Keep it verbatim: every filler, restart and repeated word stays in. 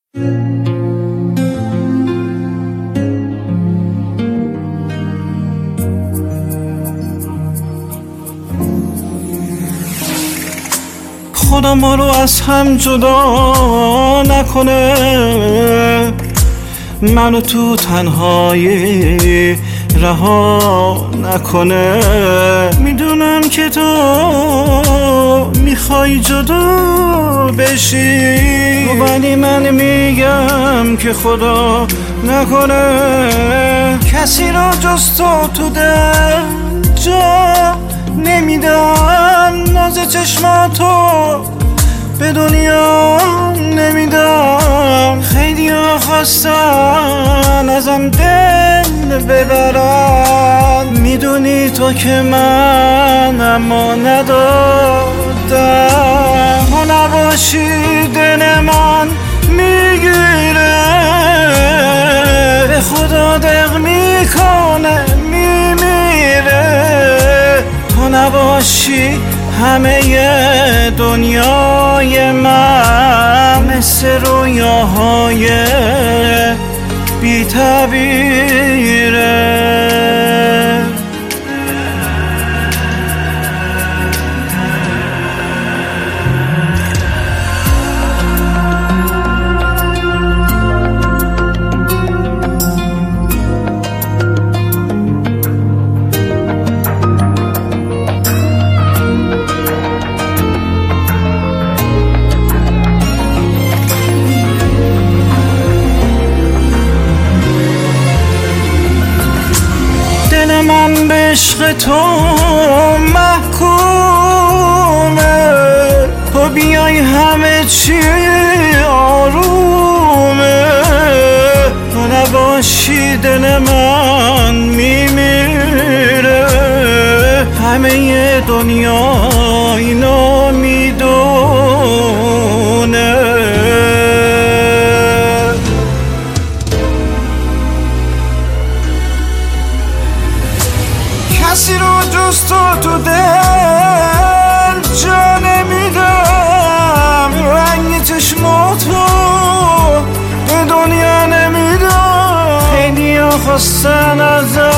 خدا ما رو از هم جدا نکنه، منو تو تنهایی رها نکنه. میدونم که تو میخوای جدا بشی، ولی من میگم که خدا نکنه کسی را جز تو تو دل جا نمیدم. ناز چشماتو به دنیا نمیدم. خیلی ها خواستن ازم دل ببرن، میدونی تو که من اما ندادم. تو نباشی دل من میگیره، به خدا دق میکنه میمیره. تو نباشی همه دنیای من مثل رویاهای بی تعبیره. دل من به عشق تو محکومه، تو بیای همه چی آرومه. تو نباشی دل من میمیره، همه دنیا اینو میدونه. کسی رو جز تو تو دل جا نمیدم. رنگ چشماتو به دنیا نمیدم. خیلی ها خواستن ازم